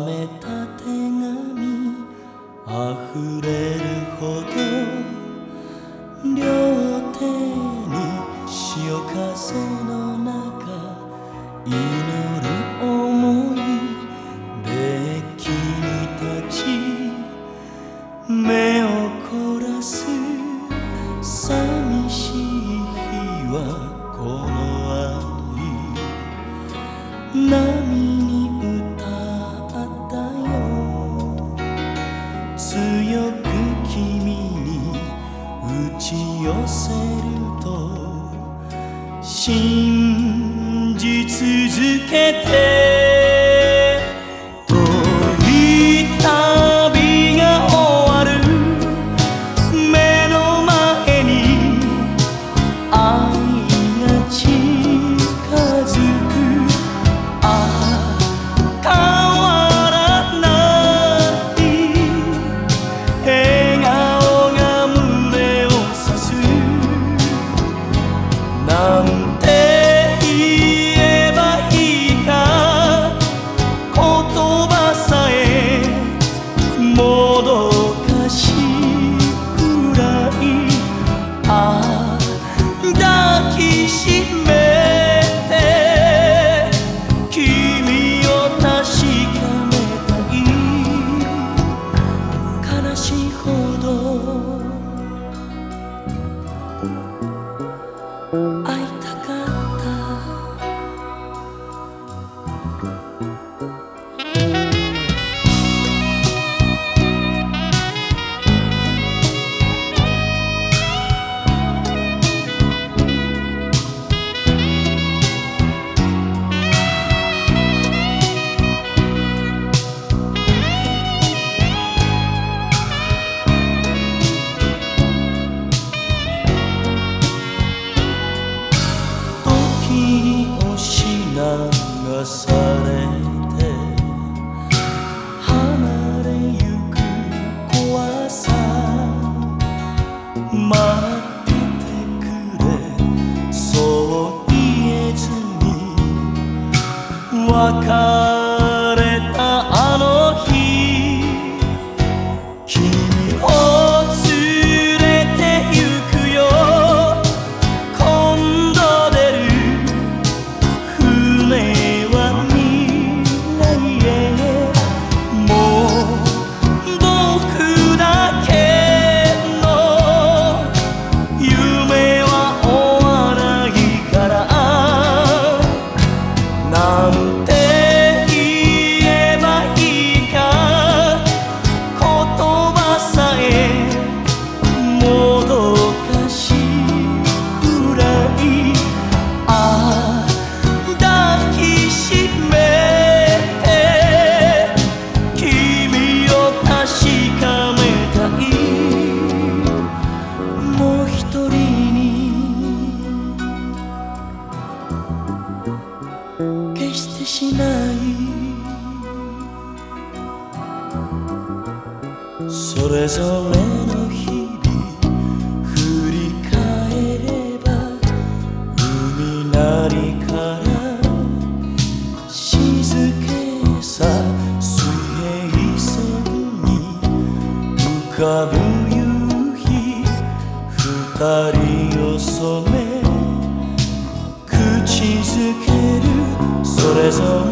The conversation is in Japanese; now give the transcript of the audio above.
めた手紙あふれるほど両手に潮風の中祈る想いデッキに立ち目を凝らす寂しい日はこの愛波に歌ったよ強く君に打ち寄せると信じ続けて遠い旅が終わる目の前に愛が近づく変わらない笑顔が胸を刺すなんて言えばいいか言葉さえもどかしいくらい抱きしめて君を確かめたい悲しいほど会いたかった流されて離れゆく怖さ待っててくれそう言えずに別れたあの日君を連れてゆくよ今度出る船なんて言えばいいか言葉さえもどかしいくらい抱きしめて君を確かめたいもう一人に決してしないそれぞれの日々振り返れば海なりから静けさ水平線に浮かぶ夕日二人を染め口づけるそれぞれ